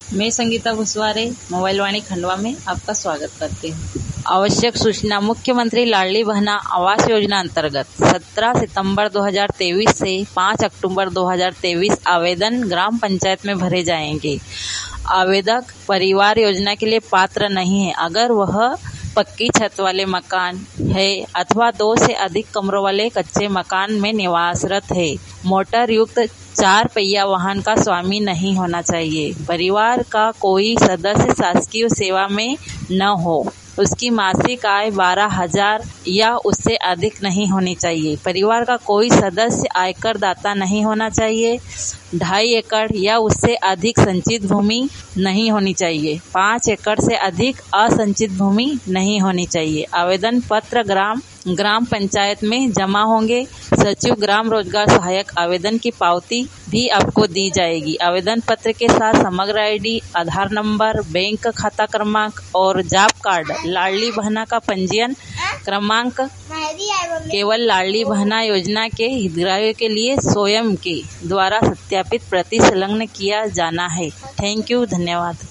मैं संगीता घुसवारे मोबाइल वाणी खंडवा में आपका स्वागत करती हूँ। आवश्यक सूचना। मुख्यमंत्री लाडली बहना आवास योजना अंतर्गत 17 सितंबर 2023 से 5 अक्टूबर 2023 आवेदन ग्राम पंचायत में भरे जाएंगे। आवेदक परिवार योजना के लिए पात्र नहीं है अगर वह पक्की छत वाले मकान है अथवा 2 से अधिक कमरों वाले कच्चे मकान में निवासरत है। मोटर युक्त 4 पहिया वाहन का स्वामी नहीं होना चाहिए। परिवार का कोई सदस्य शासकीय सेवा में न हो। उसकी मासिक आय 12,000 या उससे अधिक नहीं होनी चाहिए। परिवार का कोई सदस्य आयकर दाता नहीं होना चाहिए। 2.5 एकड़ या उससे अधिक संचित भूमि नहीं होनी चाहिए। 5 एकड़ से अधिक असंचित भूमि नहीं होनी चाहिए। आवेदन पत्र ग्राम पंचायत में जमा होंगे। सचिव ग्राम रोजगार सहायक आवेदन की पावती भी आपको दी जाएगी। आवेदन पत्र के साथ समग्र आईडी, आधार नंबर, बैंक खाता क्रमांक और जॉब कार्ड, लाडली बहना का पंजीयन क्रमांक केवल लाडली बहना योजना के हितग्राहियों के लिए स्वयं के द्वारा सत्यापित प्रति संलग्न किया जाना है। थैंक यू, धन्यवाद।